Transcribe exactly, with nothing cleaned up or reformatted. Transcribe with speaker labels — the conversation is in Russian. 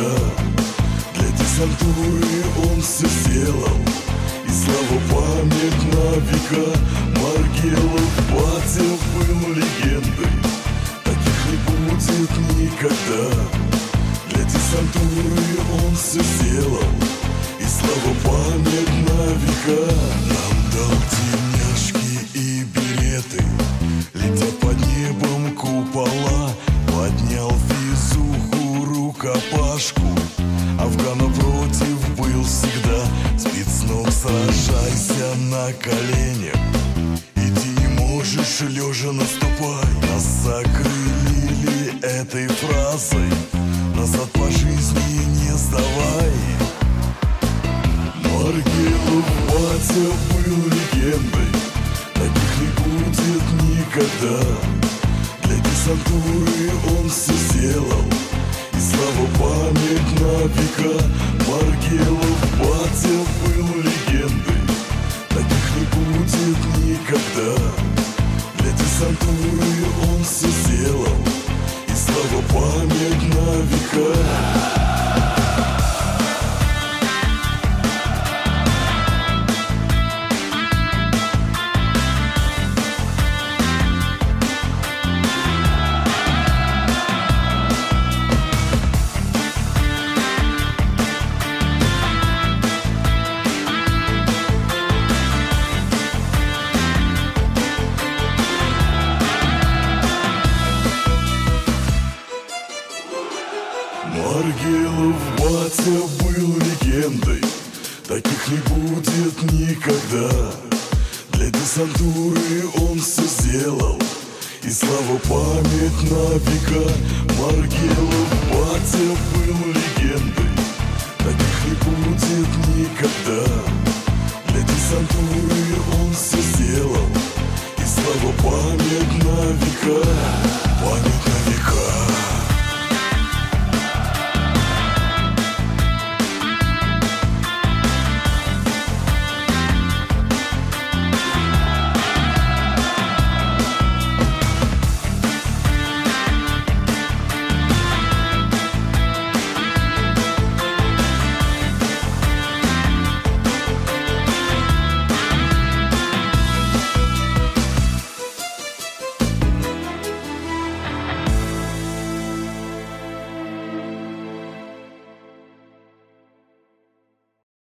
Speaker 1: никогда. Для десантуры он все сделал, и слава память на века. Маргелов батя был легендой, таких не будет никогда. Для десантуры он все сделал, и слава память на века. Нам дал тельняшки и береты, летят под небом купола. Поднял физуху, рукопашку, Афгана против был всегда. Спецназ, сражайся на коленях, иди не можешь, лежа наступай. Нас закрыли этой фразой, назад по жизни не сдавай. Маргелов батя был легендой, таких не будет никогда. Для десантуры он все сделал, и слава память на века. Маргелов батя был легендой, таких не будет никогда. Для десантуры он все сделал, и слава память на века. Маргелов батя был легендой, таких не будет никогда. Для десантуры он все сделал, и слава память на века. Маргелов батя был легендой, таких не будет никогда. Для десантуры он все сделал, и слава память на века.